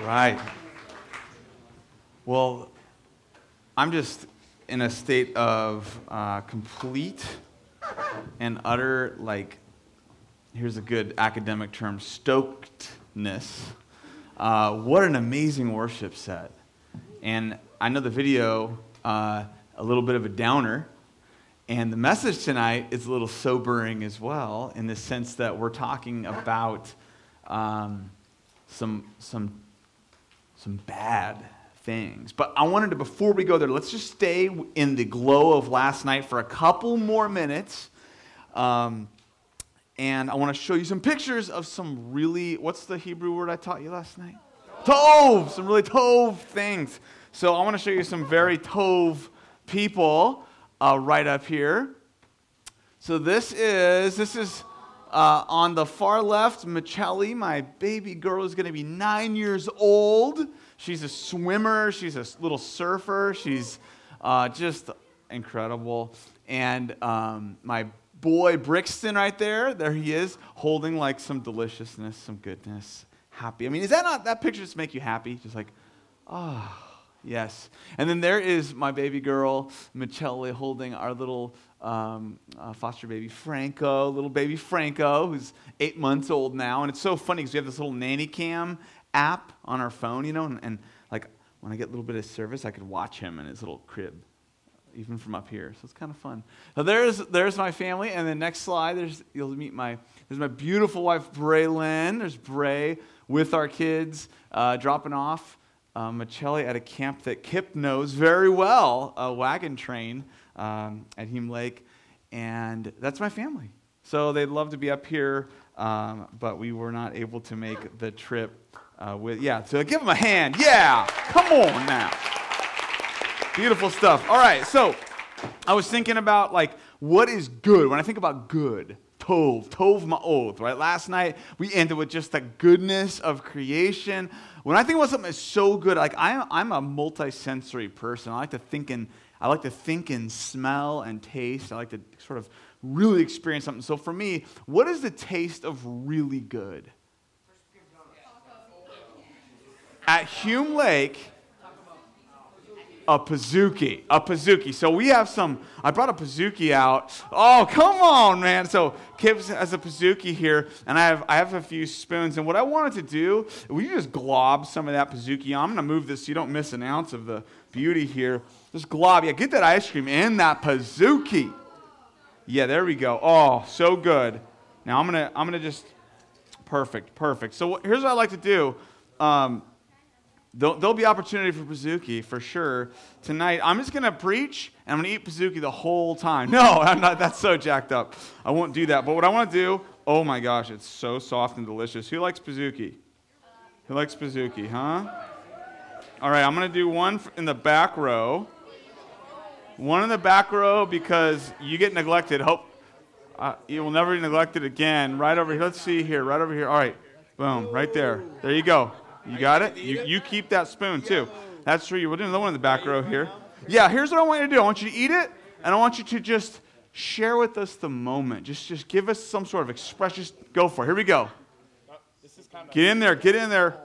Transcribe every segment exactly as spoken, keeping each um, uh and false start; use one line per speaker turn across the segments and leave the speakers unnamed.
Right. Well, I'm just in a state of uh, complete and utter, like, here's a good academic term, stokedness. Uh, what an amazing worship set. And I know the video, uh, a little bit of a downer, and the message tonight is a little sobering as well, in the sense that we're talking about um, some some some bad things. But I wanted to, before we go there, let's just stay in the glow of last night for a couple more minutes. Um, and I want to show you some pictures of some really, what's the Hebrew word I taught you last night? Tov! Some really tov things. So I want to show you some very tov people uh, right up here. So this is, this is uh, on the far left, Michele, my baby girl, is going to be nine years old. She's a swimmer. She's a little surfer. She's uh, just incredible. And um, my boy Brixton right there, there he is, holding like some deliciousness, some goodness, happy. I mean, is that not, that picture just make you happy? Just like, ah, oh, yes. And then there is my baby girl, Michele, holding our little um, uh, foster baby Franco, little baby Franco, who's eight months old now. And it's so funny because we have this little nanny cam app on our phone, you know, and, and like when I get a little bit of service, I could watch him in his little crib, even from up here. So it's kind of fun. So there's there's my family, and the next slide, there's you'll meet my there's my beautiful wife Braylyn. There's Bray with our kids uh, dropping off uh, Michele at a camp that Kip knows very well, a wagon train um, at Hume Lake, and that's my family. So they'd love to be up here, um, but we were not able to make the trip. Uh, with yeah, so give them a hand. Yeah, come on now. Beautiful stuff. All right, so I was thinking about, like, what is good? When I think about good, tov, tov ma'od, right? Last night, we ended with just the goodness of creation. When I think about something that's so good, like, I'm, I'm a multi-sensory person. I like to think in, I like to think in smell and taste. I like to sort of really experience something. So for me, what is the taste of really good? At Hume Lake, a Pizookie, a Pizookie. So we have some, I brought a Pizookie out. Oh, come on, man. So Kip has a Pizookie here, and I have I have a few spoons. And what I wanted to do, we just glob some of that Pizookie on. I'm going to move this so you don't miss an ounce of the beauty here. Just glob. Yeah, get that ice cream in that Pizookie. Yeah, there we go. Oh, so good. Now I'm going to, I'm going to just, perfect, perfect. So here's what I like to do. Um, There'll, there'll be opportunity for Pizookie, for sure. Tonight, I'm just going to preach, and I'm going to eat Pizookie the whole time. No, I'm not. That's so jacked up. I won't do that. But what I want to do, oh my gosh, it's so soft and delicious. Who likes Pizookie? Who likes Pizookie, huh? All right, I'm going to do one in the back row. One in the back row because you get neglected. Hope uh, you will never be neglected again. Right over here. Let's see here. Right over here. All right. Boom. Right there. There you go. You got it? You you keep that spoon, too. That's true. We're doing another one in the back row here. Yeah, here's what I want you to do. I want you to eat it, and I want you to just share with us the moment. Just just give us some sort of expression. Just go for it. Here we go. Get in there. Get in there.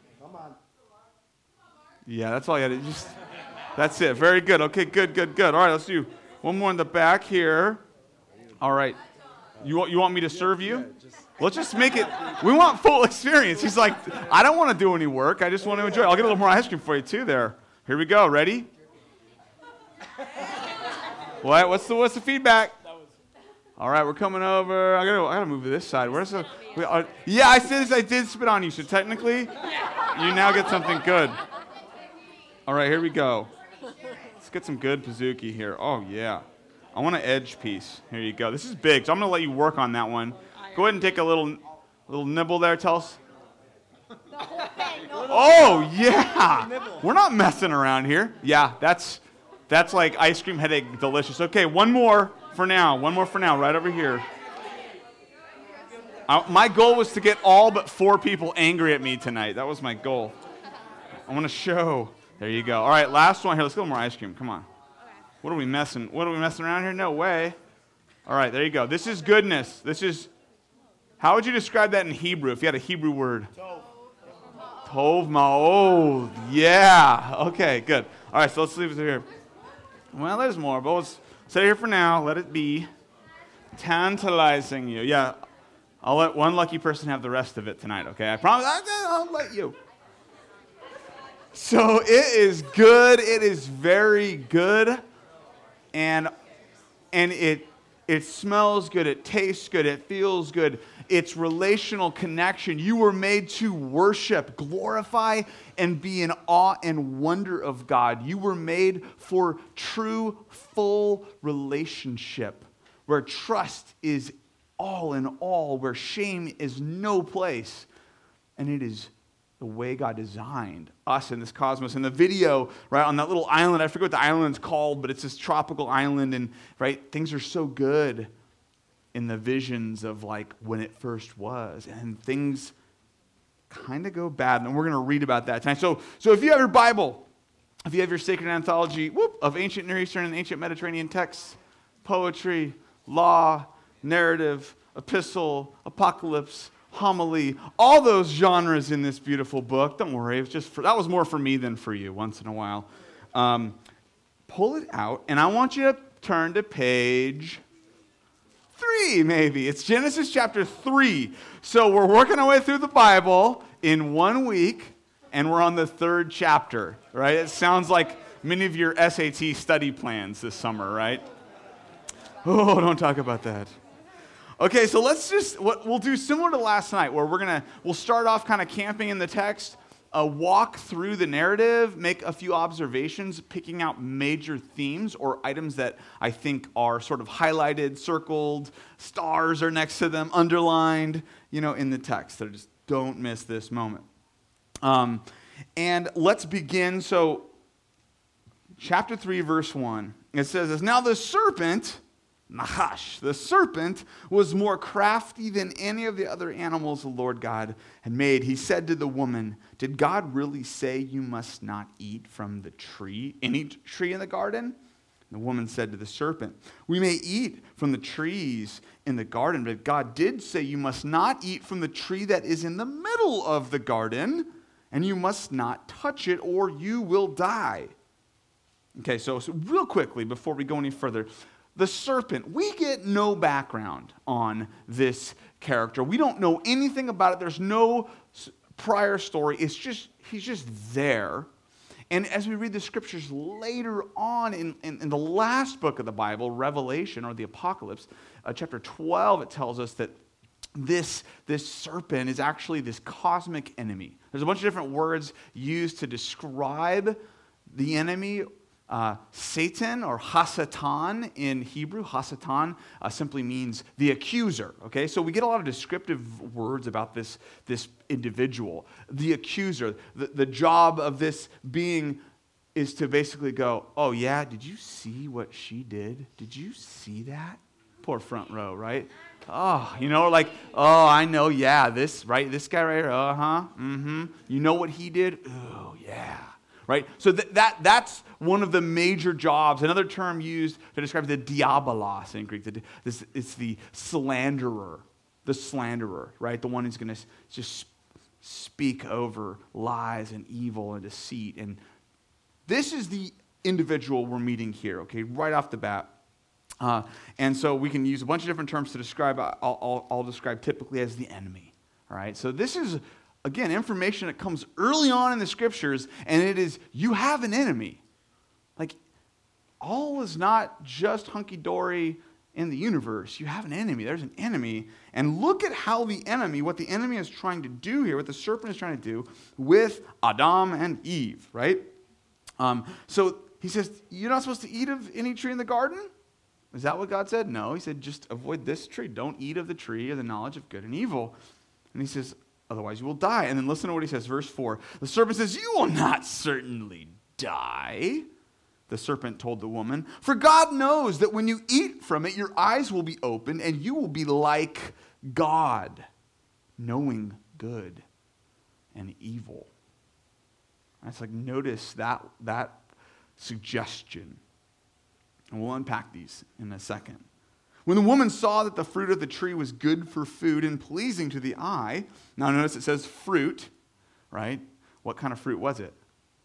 Yeah, that's all you got to do. Just, that's it. Very good. Okay, good, good, good. All right, let's do one more in the back here. All right. You want, you want me to serve you? Let's just make it, we want full experience. He's like, I don't want to do any work. I just want to enjoy it. I'll get a little more ice cream for you, too, there. Here we go. Ready? What? What's the What's the feedback? All right, we're coming over. I gotta, I gotta move to this side. Where's the? We are, yeah, I said I did spit on you, so technically, you now get something good. All right, here we go. Let's get some good Pizookie here. Oh yeah, I want an edge piece. Here you go. This is big, so I'm gonna let you work on that one. Go ahead and take a little, little nibble there. Tell us.
The whole thing. No,
Oh yeah, we're not messing around here. Yeah, that's that's like ice cream headache delicious. Okay, one more for now. One more for now, right over here. I, my goal was to get all but four people angry at me tonight. That was my goal. I want to show. There you go. All right, last one here. Let's get a little more ice cream. Come on. What are we messing? What are we messing around here? No way. All right, there you go. This is goodness. This is. How would you describe that in Hebrew if you had a Hebrew word? Tov ma'od. Yeah. Okay, good. All right, so let's leave it here. Well, there's more, but let's stay here for now. Let it be. Tantalizing you. Yeah, I'll let one lucky person have the rest of it tonight, okay? I promise I'll let you. So it is good. It is very good. And and it it smells good. It tastes good. It feels good. It's relational connection. You were made to worship, glorify, and be in awe and wonder of God. You were made for true, full relationship, where trust is all in all, where shame is no place. And it is the way God designed us in this cosmos. In the video, right, on that little island, I forget what the island's called, but it's this tropical island, and right, things are so good in the visions of like when it first was, and things kind of go bad, and we're going to read about that tonight. So, so if you have your Bible, if you have your sacred anthology whoop, of ancient Near Eastern and ancient Mediterranean texts, poetry, law, narrative, epistle, apocalypse, homily, all those genres in this beautiful book. Don't worry, it was just for, that was more for me than for you once in a while. Um, pull it out, and I want you to turn to page three, maybe. It's Genesis chapter three. So we're working our way through the Bible in one week, and we're on the third chapter, right? It sounds like many of your S A T study plans this summer, right? Oh, don't talk about that. Okay, so let's just, what we'll do similar to last night, where we're going to, we'll start off kind of camping in the text, uh, walk through the narrative, make a few observations, picking out major themes or items that I think are sort of highlighted, circled, stars are next to them, underlined, you know, in the text. So just don't miss this moment. Um, and let's begin. So, chapter three, verse one, it says, now the serpent... Nahash, the serpent, was more crafty than any of the other animals the Lord God had made. He said to the woman, did God really say you must not eat from the tree, any tree in the garden? And the woman said to the serpent, we may eat from the trees in the garden, but God did say you must not eat from the tree that is in the middle of the garden, and you must not touch it or you will die. Okay, so, so real quickly, before we go any further, the serpent, we get no background on this character. We don't know anything about it. There's no prior story. It's just, he's just there. And as we read the scriptures later on in, in, in the last book of the Bible, Revelation or the Apocalypse, uh, chapter twelve, it tells us that this, this serpent is actually this cosmic enemy. There's a bunch of different words used to describe the enemy. Uh, Satan, or Hasatan in Hebrew, Hasatan uh, simply means the accuser, okay? So we get a lot of descriptive words about this, this individual. The accuser, the, the job of this being is to basically go, oh yeah, did you see what she did? Did you see that? Poor front row, right? Oh, you know, like, oh, I know, yeah, this, right, this guy right here, uh-huh, mm-hmm. You know what he did? Oh, yeah. Right? So that, that that's one of the major jobs. Another term used to describe the diabolos in Greek. The, this, it's the slanderer. The slanderer, right? The one who's going to just speak over lies and evil and deceit. And this is the individual we're meeting here, okay, right off the bat. Uh, and so we can use a bunch of different terms to describe, I'll, I'll, I'll describe typically as the enemy. All right? So this is... Again, information that comes early on in the scriptures, and it is, you have an enemy. Like, all is not just hunky-dory in the universe. You have an enemy. There's an enemy. And look at how the enemy, what the enemy is trying to do here, what the serpent is trying to do with Adam and Eve, right? Um, so he says, you're not supposed to eat of any tree in the garden? Is that what God said? No. He said, just avoid this tree. Don't eat of the tree of the knowledge of good and evil. And he says, otherwise you will die. And then listen to what he says, verse four. The serpent says, you will not certainly die. The serpent told the woman, for God knows that when you eat from it, your eyes will be opened and you will be like God, knowing good and evil. It's like, notice that, that suggestion. And we'll unpack these in a second. When the woman saw that the fruit of the tree was good for food and pleasing to the eye, now notice it says fruit, right? What kind of fruit was it?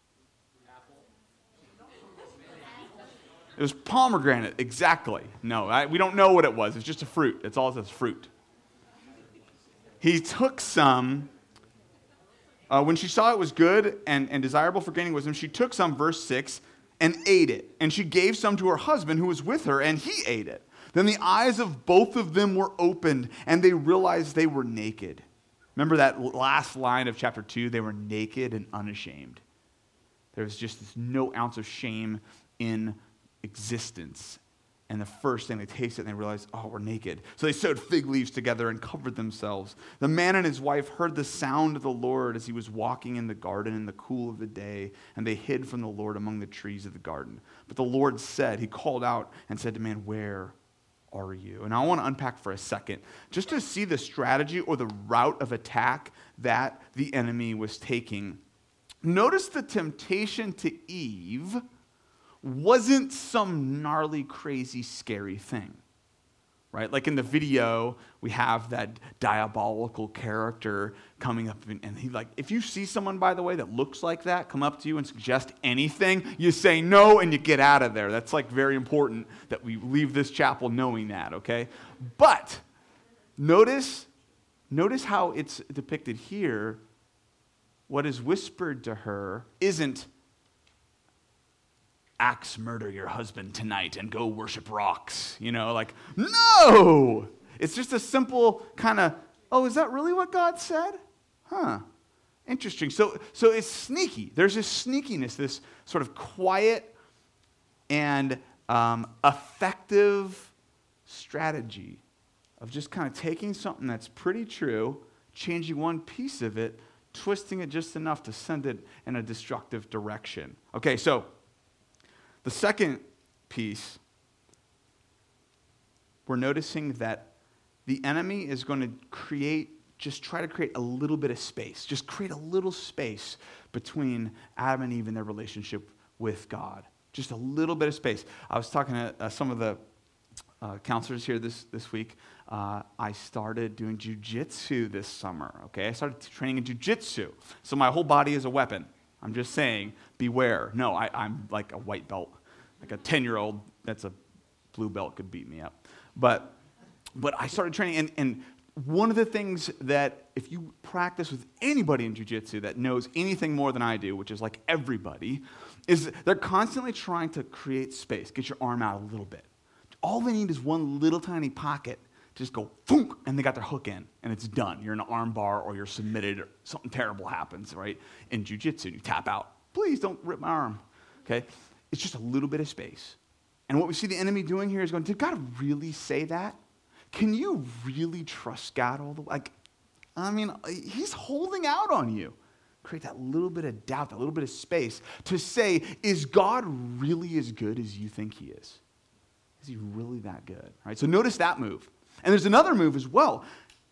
It was pomegranate, exactly. No, I, we don't know what it was. It's just a fruit. It's all it says, fruit. He took some, uh, when she saw it was good and, and desirable for gaining wisdom, she took some, verse six, and ate it. And she gave some to her husband who was with her, and he ate it. Then the eyes of both of them were opened, and they realized they were naked. Remember that last line of chapter two? They were naked and unashamed. There was just this no ounce of shame in existence. And the first thing they tasted, and they realized, oh, we're naked. So they sewed fig leaves together and covered themselves. The man and his wife heard the sound of the Lord as he was walking in the garden in the cool of the day, and they hid from the Lord among the trees of the garden. But the Lord said, he called out and said to man, where are you? And I want to unpack for a second, just to see the strategy or the route of attack that the enemy was taking. Notice the temptation to Eve wasn't some gnarly, crazy, scary thing, right? Like in the video, we have that diabolical character coming up, and, and he like, if you see someone, by the way, that looks like that, come up to you and suggest anything, you say no and you get out of there. That's like very important that we leave this chapel knowing that, okay? But notice, notice how it's depicted here. What is whispered to her isn't, axe murder your husband tonight and go worship rocks. You know, like, no! It's just a simple kind of, oh, is that really what God said? Huh. Interesting. So, so it's sneaky. There's this sneakiness, this sort of quiet and um, effective strategy of just kind of taking something that's pretty true, changing one piece of it, twisting it just enough to send it in a destructive direction. Okay, so the second piece, we're noticing that the enemy is going to create, just try to create a little bit of space, just create a little space between Adam and Eve and their relationship with God. Just a little bit of space. I was talking to uh, some of the uh, counselors here this, this week. Uh, I started doing jujitsu this summer, okay? I started training in jujitsu. So my whole body is a weapon. I'm just saying, beware. No, I, I'm like a white belt. Like a ten-year-old that's a blue belt could beat me up. But but I started training, and, and one of the things that if you practice with anybody in jiu-jitsu that knows anything more than I do, which is like everybody, is they're constantly trying to create space, get your arm out a little bit. All they need is one little tiny pocket, just go, thunk, and they got their hook in, and it's done. You're in an arm bar, or you're submitted, or something terrible happens, right? In jiu-jitsu, you tap out. Please don't rip my arm, okay? It's just a little bit of space. And what we see the enemy doing here is going, did God really say that? Can you really trust God all the way? Like, I mean, he's holding out on you. Create that little bit of doubt, that little bit of space to say, is God really as good as you think he is? Is he really that good? All right, so notice that move. And there's another move as well.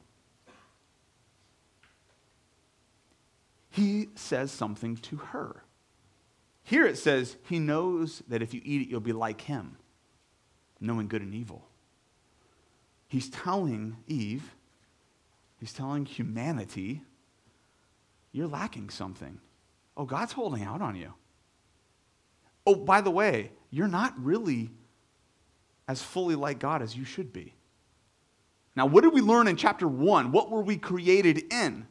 He says something to her. Here it says, he knows that if you eat it, you'll be like him, knowing good and evil. He's telling Eve, he's telling humanity, you're lacking something. Oh, God's holding out on you. Oh, by the way, you're not really as fully like God as you should be. Now, what did we learn in chapter one? What were we created in?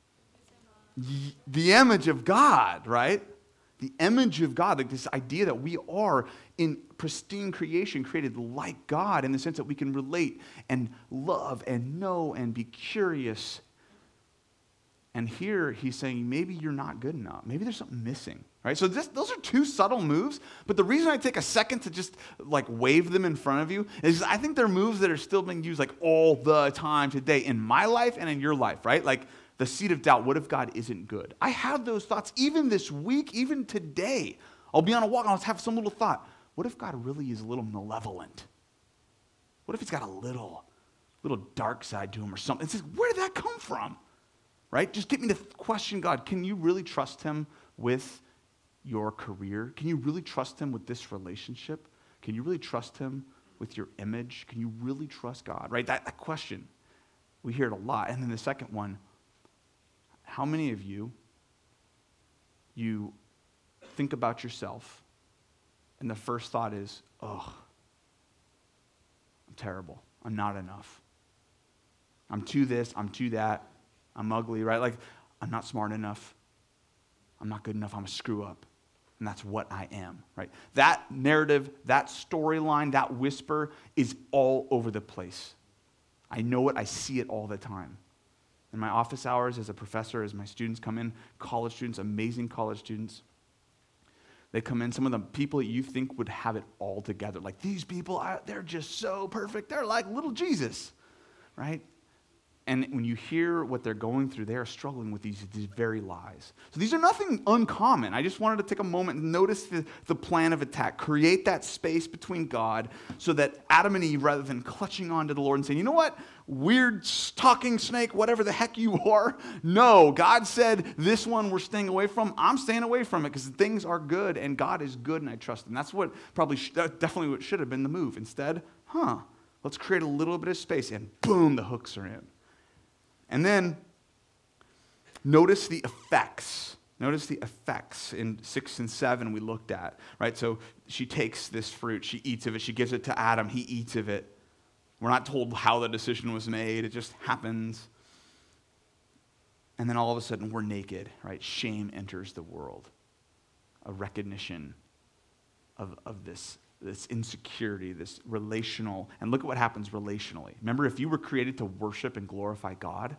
The image of God, right? The image of God, like this idea that we are in pristine creation created like God in the sense that we can relate and love and know and be curious. And here he's saying, maybe you're not good enough. Maybe there's something missing, right? So this, those are two subtle moves, but the reason I take a second to just like wave them in front of you is I think they're moves that are still being used like all the time today in my life and in your life, right? Like the seed of doubt, what if God isn't good? I have those thoughts even this week, even today. I'll be on a walk and I'll have some little thought. What if God really is a little malevolent? What if he's got a little, little dark side to him or something? It's like, where did that come from? Right? Just get me to question God. Can you really trust him with your career? Can you really trust him with this relationship? Can you really trust him with your image? Can you really trust God? Right? That, that question, we hear it a lot. And then the second one, how many of you you think about yourself, and the first thought is, oh, I'm terrible. I'm not enough. I'm too this, I'm too that. I'm ugly, right? Like, I'm not smart enough. I'm not good enough. I'm a screw up. And that's what I am, right? That narrative, that storyline, that whisper is all over the place. I know it. I see it all the time. In my office hours as a professor, as my students come in, college students, amazing college students, they come in, some of the people that you think would have it all together. Like, these people, I, they're just so perfect. They're like little Jesus, right? And when you hear what they're going through, they are struggling with these, these very lies. So these are nothing uncommon. I just wanted to take a moment and notice the, the plan of attack. Create that space between God so that Adam and Eve, rather than clutching onto the Lord and saying, you know what, weird talking snake, whatever the heck you are. No, God said this one we're staying away from. I'm staying away from it because things are good and God is good and I trust him. That's what probably, sh- definitely what should have been the move. Instead, huh, let's create a little bit of space and boom, the hooks are in. And then, notice the effects. Notice the effects in six and seven we looked at, right? So she takes this fruit, she eats of it, she gives it to Adam, he eats of it. We're not told how the decision was made, it just happens. And then all of a sudden we're naked, right? Shame enters the world. A recognition of, of this, this insecurity, this relational, and look at what happens relationally. Remember, if you were created to worship and glorify God,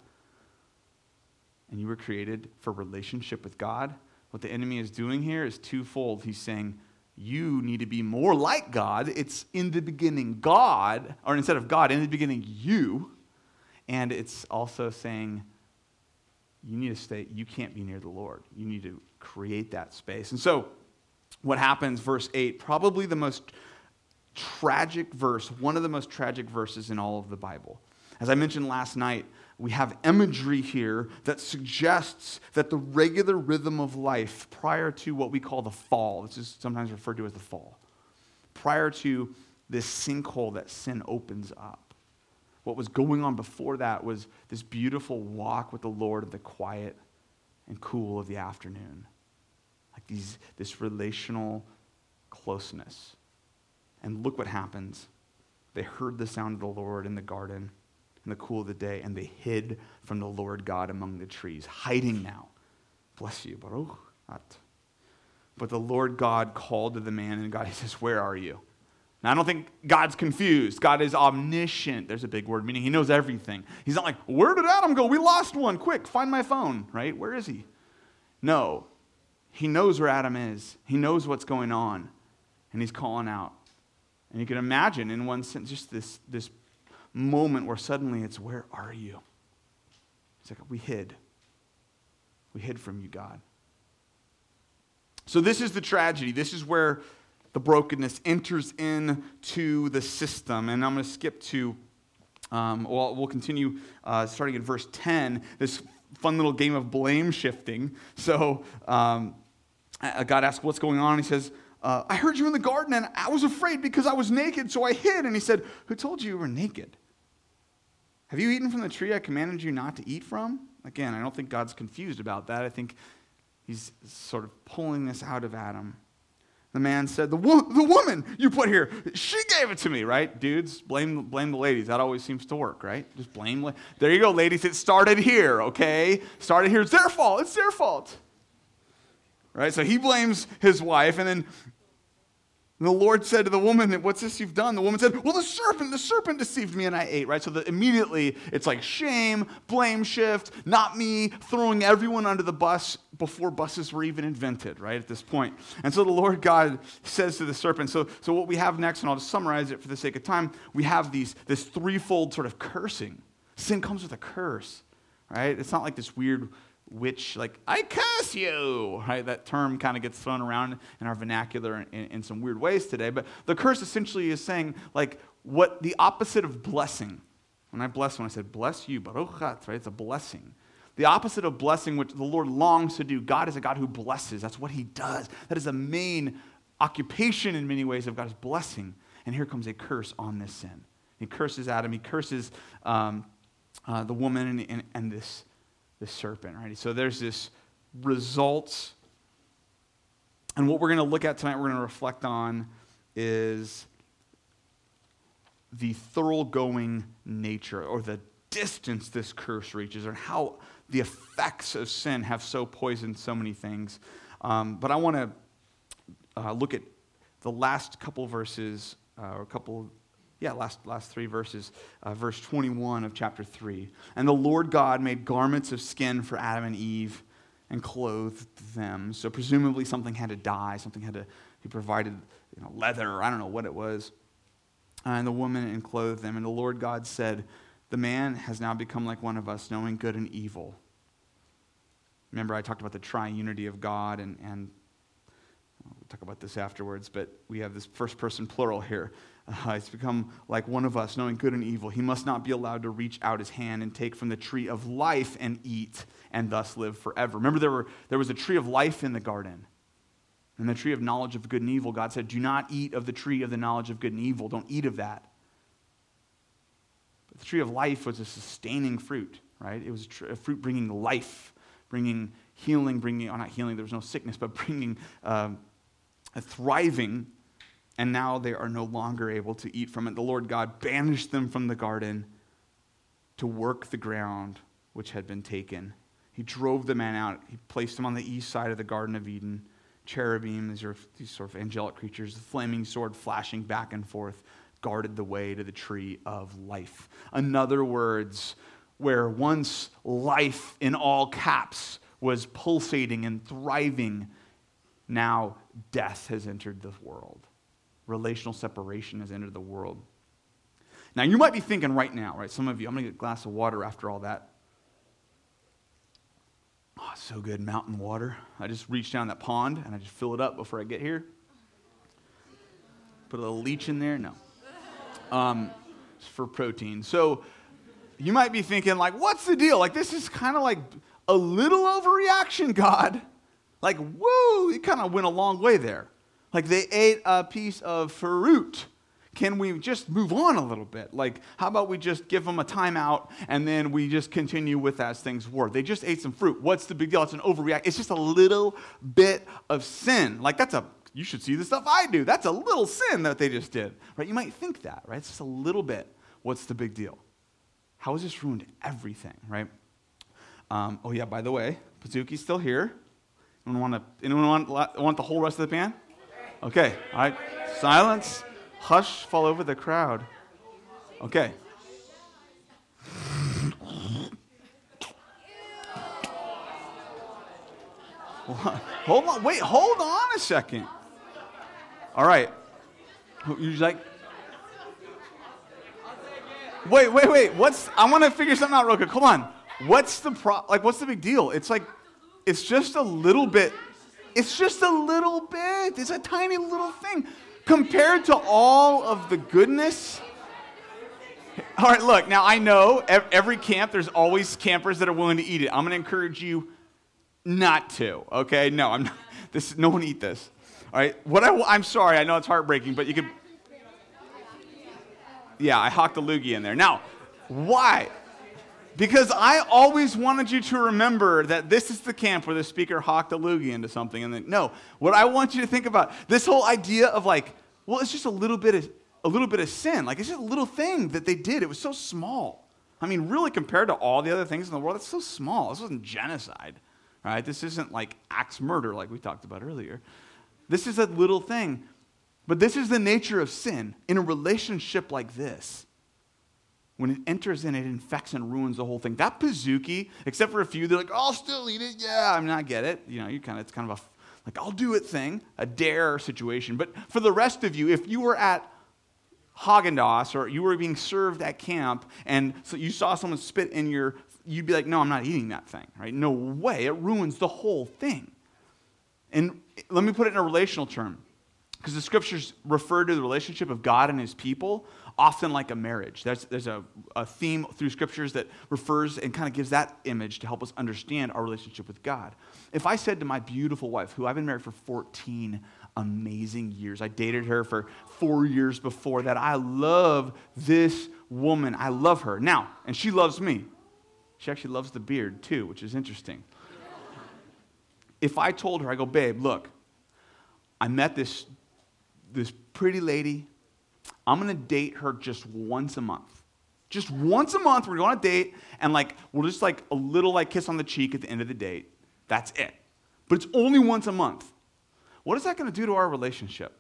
and you were created for relationship with God, what the enemy is doing here is twofold. He's saying, you need to be more like God. It's in the beginning God, or instead of God, in the beginning you. And it's also saying, you need to stay, you can't be near the Lord. You need to create that space. And so, what happens, verse eight, probably the most tragic verse, one of the most tragic verses in all of the Bible. As I mentioned last night, we have imagery here that suggests that the regular rhythm of life prior to what we call the fall, this is sometimes referred to as the fall, prior to this sinkhole that sin opens up. What was going on before that was this beautiful walk with the Lord in the quiet and cool of the afternoon. Like these, this relational closeness. And look what happens. They heard the sound of the Lord in the garden in the cool of the day, and they hid from the Lord God among the trees, hiding now. Bless you, Baruch. But the Lord God called to the man, and God, he says, where are you? Now, I don't think God's confused. God is omniscient. There's a big word, meaning he knows everything. He's not like, where did Adam go? We lost one. Quick, find my phone, right? Where is he? No. He knows where Adam is. He knows what's going on, and he's calling out. And you can imagine, in one sense, just this, this moment where suddenly it's, where are you? It's like, we hid. We hid from you, God. So this is the tragedy. This is where the brokenness enters into the system. And I'm going to skip to, um, well, we'll continue uh, starting at verse ten, this fun little game of blame shifting. So um, God asks, what's going on? He says, uh, I heard you in the garden, and I was afraid because I was naked, so I hid. And he said, who told you you were naked? Have you eaten from the tree I commanded you not to eat from? Again, I don't think God's confused about that. I think he's sort of pulling this out of Adam. The man said, the, wo- the woman you put here, she gave it to me, right? Dudes, blame, blame the ladies. That always seems to work, right? Just blame. La- there you go, ladies. It started here, okay? Started here. It's their fault. It's their fault. Right? So he blames his wife, and then And the Lord said to the woman, what's this you've done? The woman said, well, the serpent, the serpent deceived me and I ate, right? So that immediately it's like shame, blame shift, not me, throwing everyone under the bus before buses were even invented, right, at this point. And so the Lord God says to the serpent, so, so what we have next, and I'll just summarize it for the sake of time, we have these this threefold sort of cursing. Sin comes with a curse, right? It's not like this weird witch, like, I curse you, right? That term kind of gets thrown around in our vernacular in, in some weird ways today. But the curse essentially is saying, like, what the opposite of blessing. When I bless, when I said, bless you, baruchat, right? It's a blessing. The opposite of blessing, which the Lord longs to do. God is a God who blesses. That's what he does. That is the main occupation in many ways of God is blessing. And here comes a curse on this sin. He curses Adam. He curses um, uh, the woman and, and, and this, this serpent, right? So there's this results And what we're going to look at tonight, we're going to reflect on, is the thoroughgoing nature or the distance this curse reaches, or how the effects of sin have so poisoned so many things. Um, but I want to uh, look at the last couple verses, uh, or a couple, yeah, last last three verses, uh, verse twenty-one of chapter three. And the Lord God made garments of skin for Adam and Eve and clothed them. So presumably something had to die, something had to, he provided, you know, leather, or I don't know what it was. Uh, and the woman and clothed them. And the Lord God said, the man has now become like one of us, knowing good and evil. Remember, I talked about the triunity of God, and, and we'll talk about this afterwards, but we have this first person plural here. Uh, it's become like one of us, knowing good and evil. He must not be allowed to reach out his hand and take from the tree of life and eat, and thus live forever. Remember, there were there was a tree of life in the garden. And the tree of knowledge of good and evil, God said, do not eat of the tree of the knowledge of good and evil. Don't eat of that. But the tree of life was a sustaining fruit, right? It was a, tr- a fruit bringing life, bringing healing, bringing, oh, not healing, there was no sickness, but bringing um, a thriving, and now they are no longer able to eat from it. The Lord God banished them from the garden to work the ground which had been taken. He drove the man out. He placed them on the east side of the Garden of Eden. Cherubim, these are these sort of angelic creatures, the flaming sword flashing back and forth, guarded the way to the tree of life. In other words, where once life in all caps was pulsating and thriving, now death has entered the world. Relational separation has entered the world. Now you might be thinking right now, right? Some of you, I'm going to get a glass of water after all that. Oh, so good, mountain water. I just reach down that pond and I just fill it up before I get here. Put a little leech in there. No. Um, it's for protein. So you might be thinking, like, what's the deal? Like, this is kind of like a little overreaction, God. Like, woo, you kind of went a long way there. Like, they ate a piece of fruit. Can we just move on a little bit? Like, how about we just give them a timeout and then we just continue with as things were? They just ate some fruit. What's the big deal? It's an overreact. It's just a little bit of sin. Like, that's a, you should see the stuff I do. That's a little sin that they just did, right? You might think that, right? It's just a little bit. What's the big deal? How has this ruined everything, right? Um, oh, yeah, by the way, Pazuki's still here. Anyone want to, anyone want, want the whole rest of the pan? Okay, all right. Silence. Hush, fall over the crowd. Okay. Hold on, wait, hold on a second. All right. You like? Wait, wait, wait. What's? I want to figure something out real quick. Hold on. What's the pro? Like, what's the big deal? It's like, it's just a little bit. It's just a little bit. It's a tiny little thing. Compared to all of the goodness. All right, look, now I know every camp, there's always campers that are willing to eat it. I'm going to encourage you not to, okay? No, I'm not. This, no one eat this. All right, what I, I'm sorry, I know it's heartbreaking, but you could. Yeah, I hocked a loogie in there. Now, why? Because I always wanted you to remember that this is the camp where the speaker hawked a loogie into something. And then, no, what I want you to think about, this whole idea of like, well, it's just a little bit of a little bit of sin. Like, it's just a little thing that they did. It was so small. I mean, really, compared to all the other things in the world, it's so small. This wasn't genocide, right? This isn't like axe murder like we talked about earlier. This is a little thing. But this is the nature of sin in a relationship like this. When it enters in, it infects and ruins the whole thing. That Pazuki, except for a few, they're like, I'll still eat it. Yeah, I mean, I get it. You know, you kind of, it's kind of a, like, I'll do it thing, a dare situation. But for the rest of you, if you were at Haagen-Dazs or you were being served at camp and so you saw someone spit in your, you'd be like, no, I'm not eating that thing, right? No way. It ruins the whole thing. And let me put it in a relational term. Because the scriptures refer to the relationship of God and his people often like a marriage. There's, there's a, a theme through scriptures that refers and kind of gives that image to help us understand our relationship with God. If I said to my beautiful wife, who I've been married for fourteen amazing years, I dated her for four years before that, I love this woman. I love her. Now, and she loves me. She actually loves the beard too, which is interesting. If I told her, I go, babe, look, I met this, this pretty lady. I'm going to date her just once a month. Just once a month, we're going on a date, and like we'll just like a little like kiss on the cheek at the end of the date. That's it. But it's only once a month. What is that going to do to our relationship?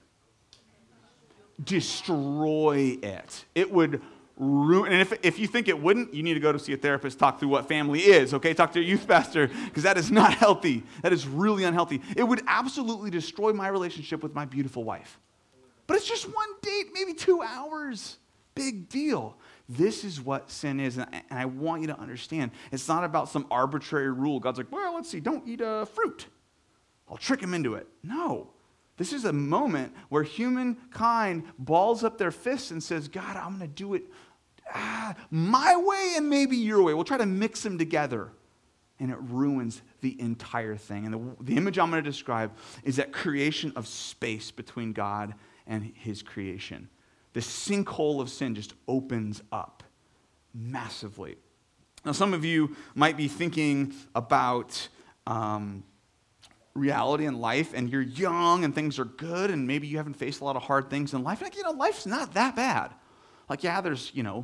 Destroy it. It would ruin, and if, if you think it wouldn't, you need to go to see a therapist, talk through what family is, okay? Talk to your youth pastor, because that is not healthy. That is really unhealthy. It would absolutely destroy my relationship with my beautiful wife. But it's just one date, maybe two hours. Big deal. This is what sin is, and I, and I want you to understand. It's not about some arbitrary rule. God's like, well, let's see, don't eat a fruit. I'll trick him into it. No. This is a moment where humankind balls up their fists and says, God, I'm going to do it ah, my way and maybe your way. We'll try to mix them together. And it ruins the entire thing. And the, the image I'm going to describe is that creation of space between God and his creation. This sinkhole of sin just opens up massively. Now, some of you might be thinking about Um, reality in life, and you're young and things are good, and maybe you haven't faced a lot of hard things in life. Like, you know, life's not that bad. Like, yeah, there's, you know,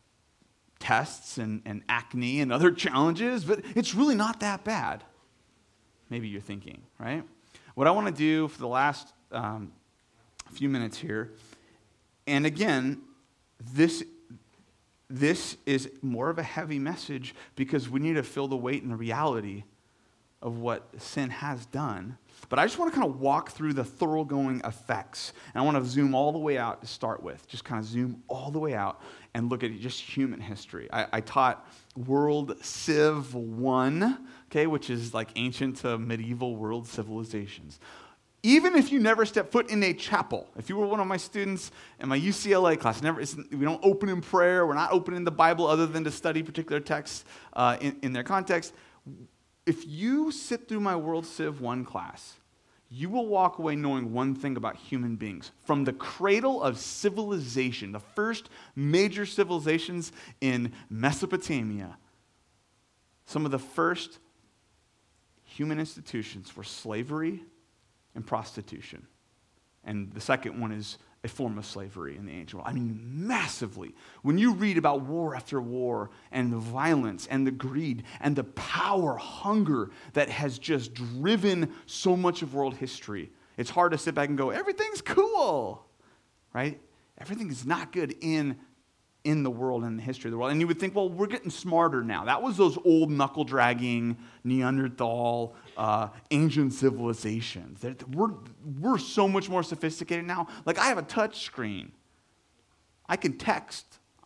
tests and, and acne and other challenges, but it's really not that bad. Maybe you're thinking, right? What I want to do for the last um, few minutes here, and again, this this is more of a heavy message because we need to feel the weight and the reality of what sin has done. But I just want to kind of walk through the thoroughgoing effects. And I want to zoom all the way out to start with. Just kind of zoom all the way out and look at just human history. I, I taught World Civ one, okay, which is like ancient to medieval world civilizations. Even if you never step foot in a chapel, if you were one of my students in my U C L A class, never, we don't open in prayer, we're not opening the Bible other than to study particular texts uh, in, in their context. If you sit through my World Civ one class, you will walk away knowing one thing about human beings. From the cradle of civilization, the first major civilizations in Mesopotamia, some of the first human institutions were slavery and prostitution. And the second one is a form of slavery in the ancient world. I mean, massively. When you read about war after war and the violence and the greed and the power, hunger that has just driven so much of world history, it's hard to sit back and go, everything's cool, right? Everything is not good in in the world and the history of the world. And you would think, well, we're getting smarter now. That was those old knuckle-dragging Neanderthal, uh, ancient civilizations. They're, we're, we're so much more sophisticated now. Like, I have a touch screen. I can text.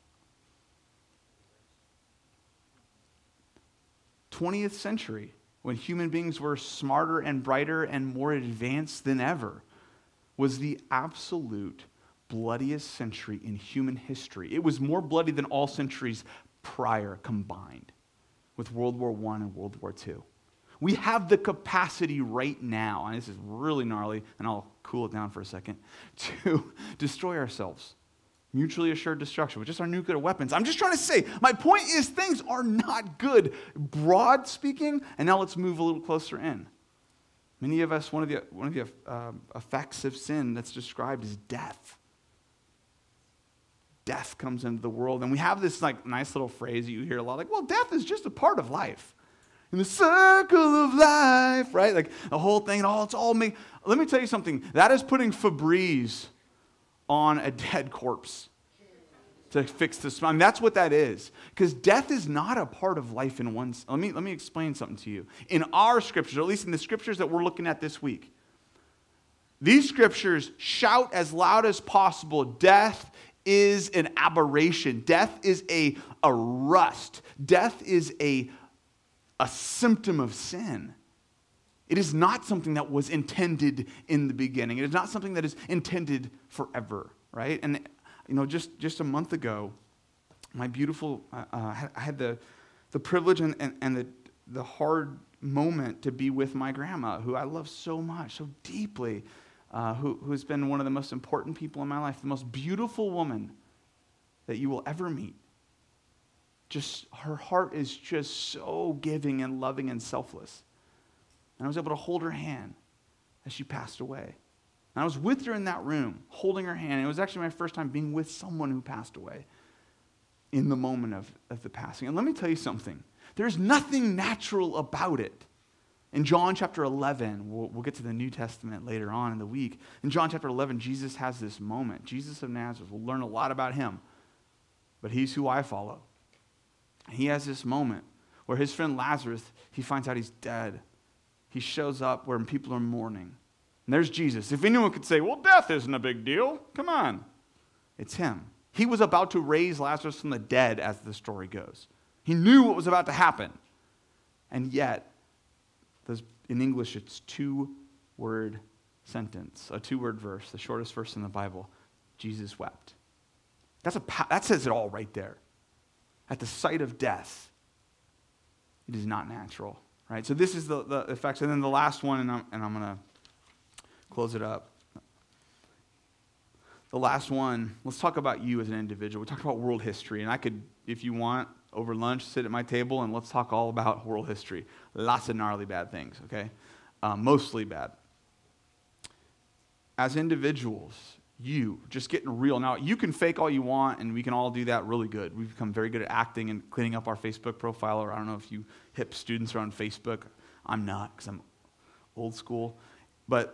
twentieth century, when human beings were smarter and brighter and more advanced than ever, was the absolute bloodiest century in human history. It was more bloody than all centuries prior combined with World War One and World War Two. We have the capacity right now, and this is really gnarly, and I'll cool it down for a second, to destroy ourselves. Mutually assured destruction with just our nuclear weapons. I'm just trying to say, my point is things are not good, broad speaking, and now let's move a little closer in. Many of us, one of the, one of the uh, effects of sin that's described is death. Death comes into the world, and we have this like nice little phrase that you hear a lot, like, well, death is just a part of life. In the circle of life, right? Like the whole thing, and all it's all me. Let me tell you something. That is putting Febreze on a dead corpse to fix the smell. I mean, that's what that is. Because death is not a part of life in one. Let me let me explain something to you. In our scriptures, or at least in the scriptures that we're looking at this week, these scriptures shout as loud as possible, death is an aberration. Death is a, a rust. Death is a, a symptom of sin. It is not something that was intended in the beginning. It is not something that is intended forever, right? And, you know, just, just a month ago, my beautiful, uh, I had the, the privilege and, and, and the, the hard moment to be with my grandma, who I love so much, so deeply. Uh, who, who's been one of the most important people in my life, the most beautiful woman that you will ever meet. Just, her heart is just so giving and loving and selfless. And I was able to hold her hand as she passed away. And I was with her in that room, holding her hand. And it was actually my first time being with someone who passed away in the moment of, of the passing. And let me tell you something. There's nothing natural about it. In John chapter eleven, we'll, we'll get to the New Testament later on in the week. In John chapter eleven, Jesus has this moment. Jesus of Nazareth, we'll learn a lot about him, but he's who I follow. He has this moment where his friend Lazarus, he finds out he's dead. He shows up where people are mourning. And there's Jesus. If anyone could say, well, death isn't a big deal, come on. It's him. He was about to raise Lazarus from the dead, as the story goes. He knew what was about to happen. And yet, in English, it's two-word sentence, a two-word verse, the shortest verse in the Bible. Jesus wept. That's a, that says it all right there. At the sight of death, it is not natural, right? So this is the, the effects. And then the last one, and I'm, and I'm going to close it up. The last one, let's talk about you as an individual. We talked about world history, and I could, if you want, over lunch, sit at my table, and let's talk all about world history. Lots of gnarly bad things, okay? Um, mostly bad. As individuals, you, just getting real. Now, you can fake all you want, and we can all do that really good. We've become very good at acting and cleaning up our Facebook profile, or I don't know if you hip students are on Facebook. I'm not, because I'm old school. But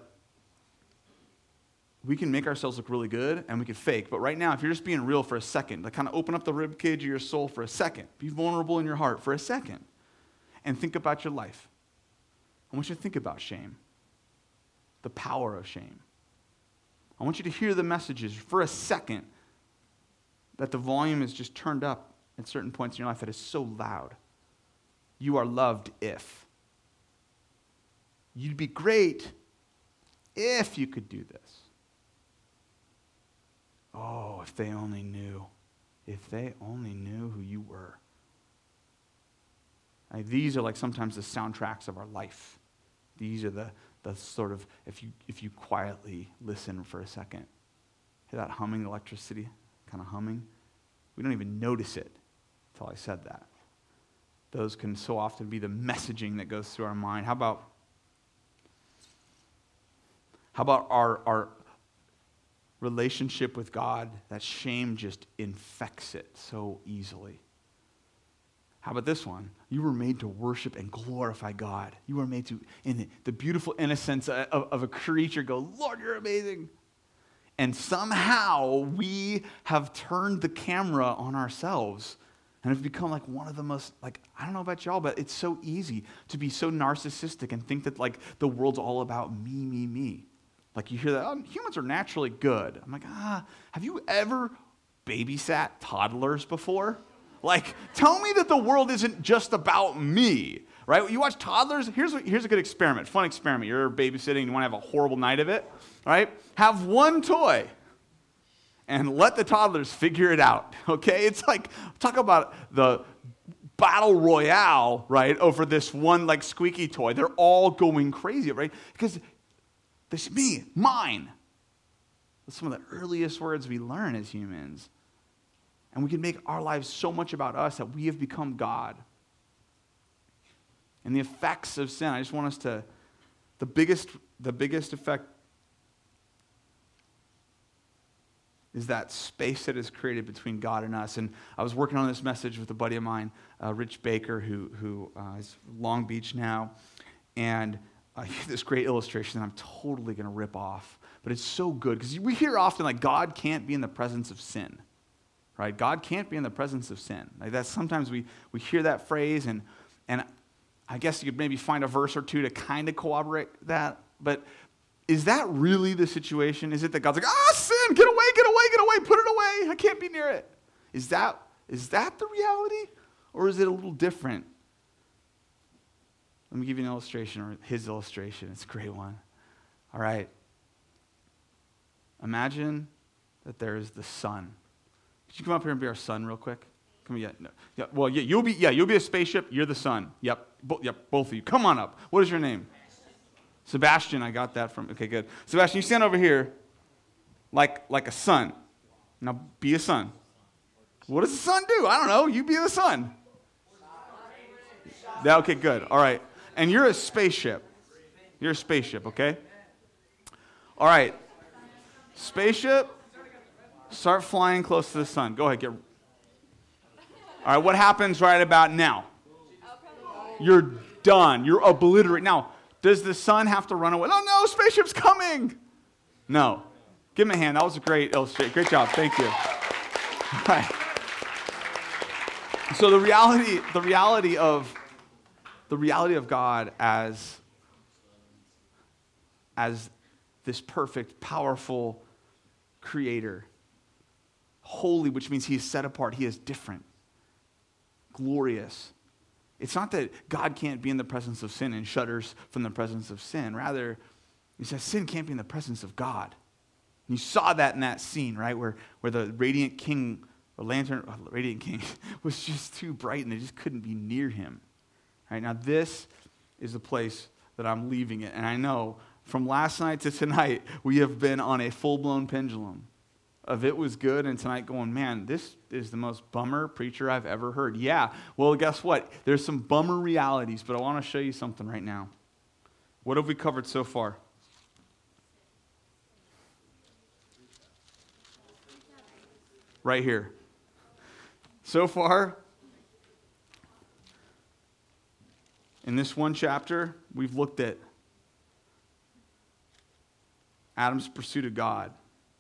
we can make ourselves look really good, and we can fake. But right now, if you're just being real for a second, like kind of open up the rib cage of your soul for a second. Be vulnerable in your heart for a second. And think about your life. I want you to think about shame. The power of shame. I want you to hear the messages for a second that the volume is just turned up at certain points in your life that is so loud. You are loved if. You'd be great if you could do this. Oh, if they only knew. If they only knew who you were. I, these are like sometimes the soundtracks of our life. These are the, the sort of, if you if you quietly listen for a second, hear that humming electricity, kind of humming? We don't even notice it until I said that. Those can so often be the messaging that goes through our mind. How about, how about our our relationship with God, that shame just infects it so easily? How about this one? You were made to worship and glorify God. You were made to, in the beautiful innocence of, of a creature, go, Lord, you're amazing. And somehow we have turned the camera on ourselves and have become like one of the most, like, I don't know about y'all, but it's so easy to be so narcissistic and think that like the world's all about me, me, me. Like you hear that, oh, humans are naturally good. I'm like, ah, have you ever babysat toddlers before? Like, tell me that the world isn't just about me, right? You watch toddlers, here's a, here's a good experiment, fun experiment. You're babysitting, you want to have a horrible night of it, right? Have one toy and let the toddlers figure it out, okay? It's like, talk about the battle royale, right, over this one, like, squeaky toy. They're all going crazy, right? Because they say, me, mine. That's some of the earliest words we learn as humans. And we can make our lives so much about us that we have become God. And the effects of sin, I just want us to, the biggest, the biggest effect is that space that is created between God and us. And I was working on this message with a buddy of mine, uh, Rich Baker, who, who uh, is Long Beach now. And uh, he had this great illustration that I'm totally going to rip off. But it's so good, because we hear often like God can't be in the presence of sin. Right? God can't be in the presence of sin. Like that's sometimes we, we hear that phrase, and and I guess you could maybe find a verse or two to kind of corroborate that. But is that really the situation? Is it that God's like, ah, sin, get away, get away, get away, put it away. I can't be near it. Is that is that the reality? Or is it a little different? Let me give you an illustration, or his illustration. It's a great one. All right. Imagine that there is the sun. Could you come up here and be our sun real quick? Come on, yeah, no. yeah. Well, yeah, you'll be, yeah, you'll be a spaceship. You're the sun. Yep, Bo- yep, both of you. Come on up. What is your name? Sebastian. I got that from. Okay, good. Sebastian, you stand over here, like like a sun. Now be a sun. What does the sun do? I don't know. You be the sun. Yeah, okay, good. All right. And you're a spaceship. You're a spaceship. Okay. All right. Spaceship, start flying close to the sun. Go ahead, get. All right, what happens right about now? You're done. You're obliterated. Now, does the sun have to run away? Oh, no, spaceship's coming. No. Give him a hand. That was a great illustration. Great job. Thank you. All right. So the reality, the reality of, the reality of God as, as this perfect, powerful creator, holy, which means he is set apart. He is different, glorious. It's not that God can't be in the presence of sin and shudders from the presence of sin. Rather, he says sin can't be in the presence of God. And you saw that in that scene, right, where, where the radiant king, the lantern, oh, radiant king, was just too bright and they just couldn't be near him. Right, now this is the place that I'm leaving it. And I know from last night to tonight, we have been on a full-blown pendulum of it was good, and tonight going, man, this is the most bummer preacher I've ever heard. Yeah, well, guess what? There's some bummer realities, but I want to show you something right now. What have we covered so far? Right here. So far, in this one chapter, we've looked at Adam's pursuit of God.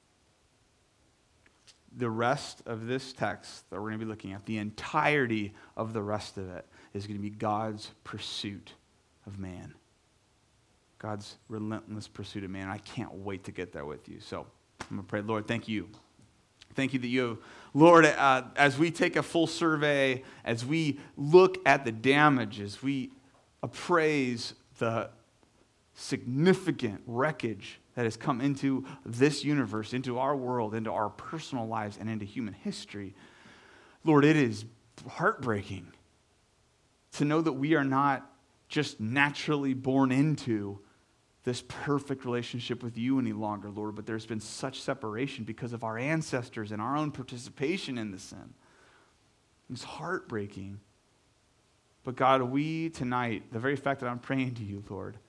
The rest of this text that we're going to be looking at, the entirety of the rest of it, is going to be God's pursuit of man. God's relentless pursuit of man. I can't wait to get there with you. So I'm going to pray, Lord, thank you. Thank you that you have, Lord, uh, as we take a full survey, as we look at the damage, as we appraise the significant wreckage that has come into this universe, into our world, into our personal lives, and into human history. Lord, it is heartbreaking to know that we are not just naturally born into this perfect relationship with you any longer, Lord, but there's been such separation because of our ancestors and our own participation in the sin. It's heartbreaking. But God, we tonight, the very fact that I'm praying to you, Lord,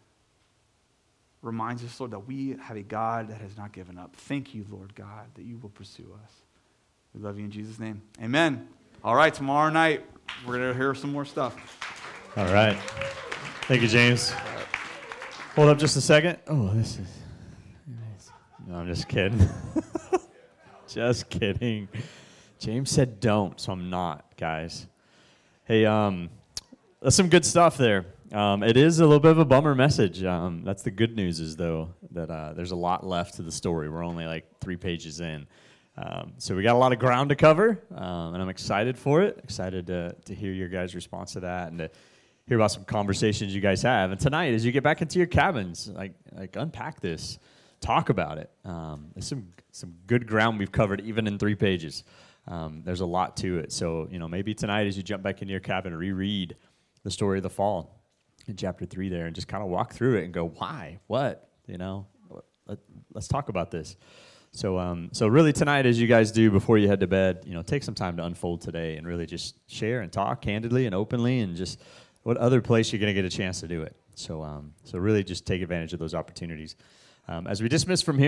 reminds us, Lord, that we have a God that has not given up. Thank you, Lord God, that you will pursue us. We love you in Jesus' name. Amen. All right, tomorrow night, we're going to hear some more stuff.
All right. Thank you, James. Hold up just a second. Oh, this is... No, I'm just kidding. Just kidding. James said don't, so I'm not, guys. Hey, um, that's some good stuff there. Um, it is a little bit of a bummer message. Um, that's the good news is, though, that uh, there's a lot left to the story. We're only like three pages in. Um, so we got a lot of ground to cover, um, and I'm excited for it. Excited to, to hear your guys' response to that and to hear about some conversations you guys have. And tonight, as you get back into your cabins, like like unpack this. Talk about it. Um, there's some, some good ground we've covered even in three pages. Um, there's a lot to it. So, you know, maybe tonight as you jump back into your cabin, reread the story of the fall in chapter three there and just kind of walk through it and go, why? What? You know, let, let's talk about this. So um, so really tonight as you guys do before you head to bed, you know, take some time to unfold today and really just share and talk candidly and openly and just what other place you're going to get a chance to do it. So um, so really just take advantage of those opportunities. Um, as we dismiss from here,